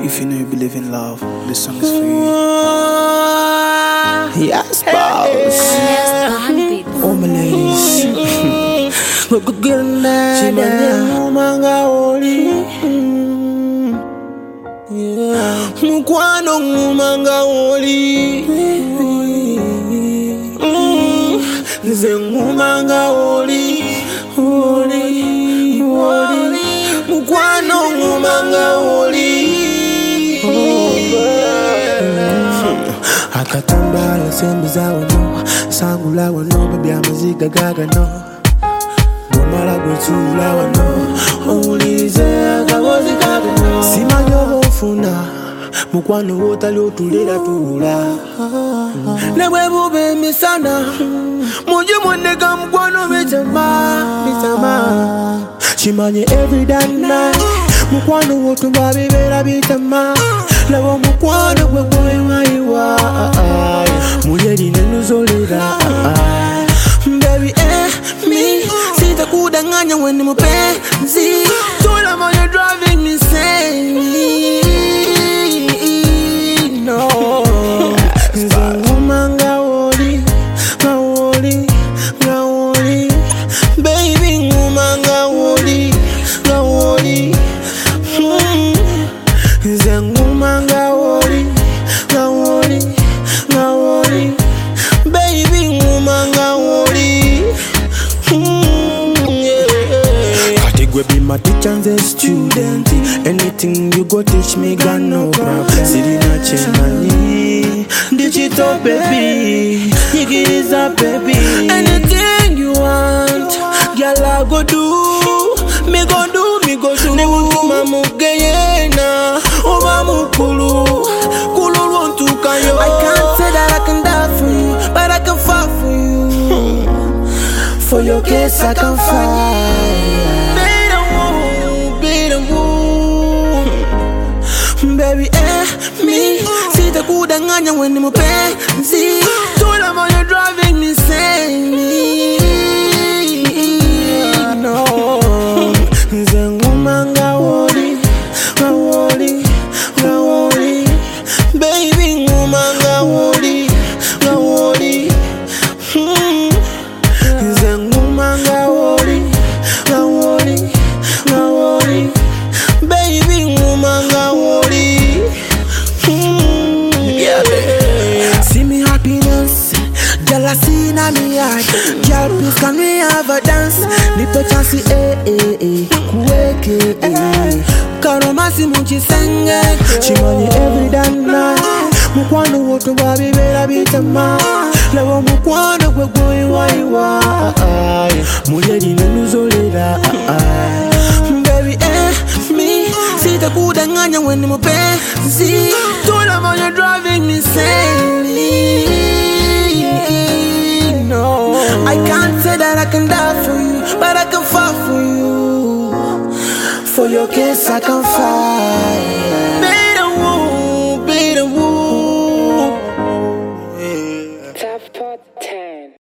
If you know you believe in love, this song is for you. Yes, boss. Oh, my ladies. Look good now. Mukwano ngumanga oli. Nze ngumanga oli. Mukwano ngumanga oli. Akatambala sembuza wano, sangula wano, baby amaziga gaga no. Gomala gwetula wano, owulize akagozi gaga no. Simanyi oba ofuna, mukwano wotali otulera tuula. Ne bwe buba emisana, mujje mwonneka mukwano bitama. Kimanyi every day night, mukwano wotumba bibera bitama. Labo mukwano gwe gwewayiwa, muyeri nenuzolera. Baby, me, sitakudanganya when ni mupenzi. Tola mo you're driving me insane. No, nze ngumanga oli, ngawoli. Baby, ngumanga oli, ngawoli. Nze ngumanga oli, ngawoli. Baby, ngumanga oli. Kati gwe be my teacher and the student. Anything you go teach me, got no problem. Sirina chenani, digital baby. Yigiriza baby. Anything you want, girl I go do. Me go do. Ne mutuma mugeyena, oba mukulu, kululu ntukayo. I can't say that I can die for you, but I can fight for you. For your case I can fight. Be the woo. Baby, me, sitakudanganya when ni mupenzi. Tola mo you're driving me insane. No. Nze ngumanga oli, ngawoli. Baby, ngumanga oli, ngawoli. Nze ngumanga oli, ngawoli. Baby, ngumanga oli. See me happiness, jealousy in me heart. Girl, please can we have a dance? Nipe chance, kuweke, karomasi muchisenge. Chimani every day night, mukwano woto babibera bitama. Labo mukwano gwe gwewayiwa, muyeri nenuzolera. Baby, me, sitakudanganya when ni mupenzi. Tola mo you're driving me insane. No, I can't say that I can die for you, but I can fight for you. For your case I can fight.